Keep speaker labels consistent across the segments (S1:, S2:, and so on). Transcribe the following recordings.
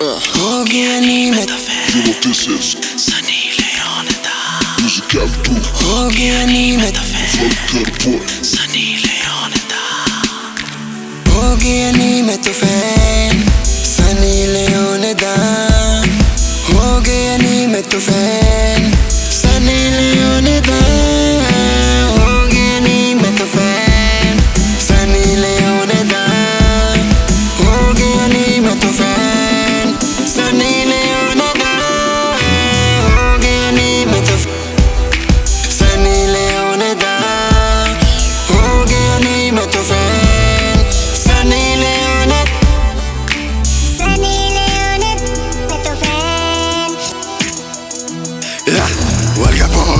S1: हो गया नी मैं तो
S2: You know this is
S1: Sunny Leon da
S2: Music Capital.
S1: हो गया नी मैं तो
S2: Flood Boy.
S1: Sunny Leon da हो गया नी मैं तो फैन Sunny Leon da हो गया नी मैं तो फैन Sunny Leon da हो गया नी मैं तो फैन Sunny Leon da हो गया नी मैं तो फैन Sunny Leon da हो गया नी मैं तो Sunny Leon da हो गया नी मैं तो फैन Sunny Leon मैं तो फैन
S2: Walga Boy.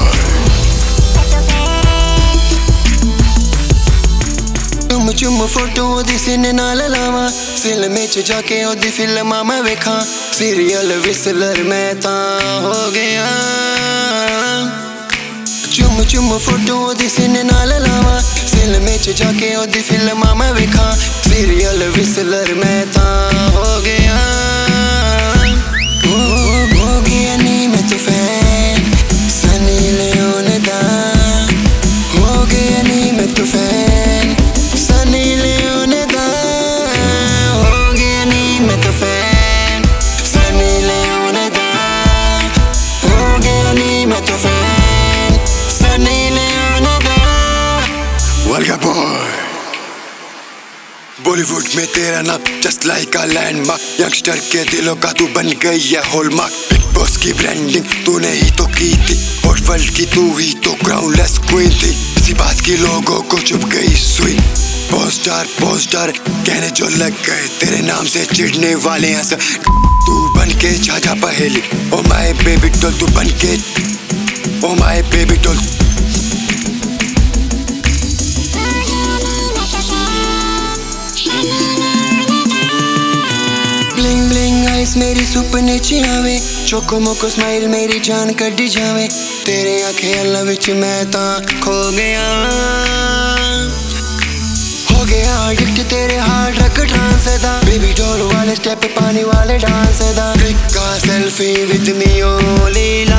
S1: चुम फोटो ओदी सीने नाल लावा फिल्म में जाके ओदी फिल्मां मैं वेखां सीरियल विस्लर मैं तां हो गया चुम फोटो ओदी सीने नाल लावा फिल्म में जाके ओदी फिल्मां मैं वेखां सीरियल विस्लर मैं तां हो गया हो गया नी मैं तो फैन Sunny Leon da हो गया नी मैं तो फैन Sunny Leon da हो गया नी मैं तो फैन Sunny Leon da हो गया नी मैं तो fan Sunny Leon da
S2: Walga Boy. Bollywood में तेरा नाम just like a landmark youngster के दिलों का तू बन गई है हॉलमार्क बिग बॉस की ब्रांडिंग तूने ही तो की थी और वर्ल्ड की तू ही तो क्राउनलेस क्वीन थी इसी बात की लोगों को चुप गई सुई पोस्टर कहने जो लग गए तेरे नाम से चिढ़ने वाले हैं सब तू बन के छाजा पहेली ओ माय बेबी डॉल तू बन के oh my baby doll
S1: bling bling ice मेरी सुपने च आवे चोको मोको स्माइल मेरी जान कड्डी जावे तेरे आंखें अल्लाह विच मैं तां खो गया हो गया एडिक्ट तेरे हार्ड रख डांस दा बेबी डॉल वाले स्टेप पानी वाले डांस दा क्लिक का सेल्फी विद मी ओ लीला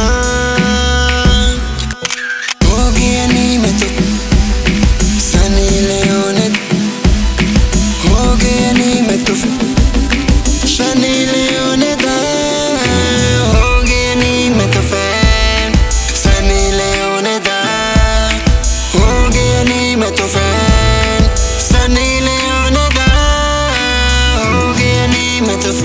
S1: हो गया नी मैं तो Sunny Leon हो गया नी मैं तो Sunny Leon da हो गया नी मैं तो फैन Sunny Leon da हो गया नी मैं तो फैन Sunny Leon da हो गया नी मैं तो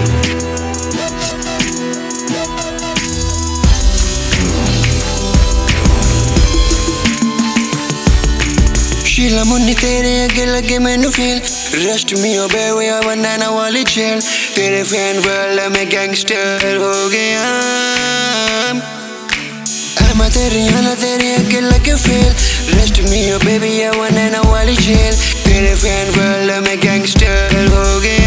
S1: शीला मुन्नी तेरे अगे लगे मैनू फील रेस्ट मी ओ बेबी आ बनाना वाली जेल तेरे फैन वर्ल्ड में गैंगस्टर हो गया मैं तेरे अगे लगे फील रेस्ट मी ओ बेबी आ बनाना वाली जेल तेरे फैन वर्ल्ड में गैंगस्टर हो गया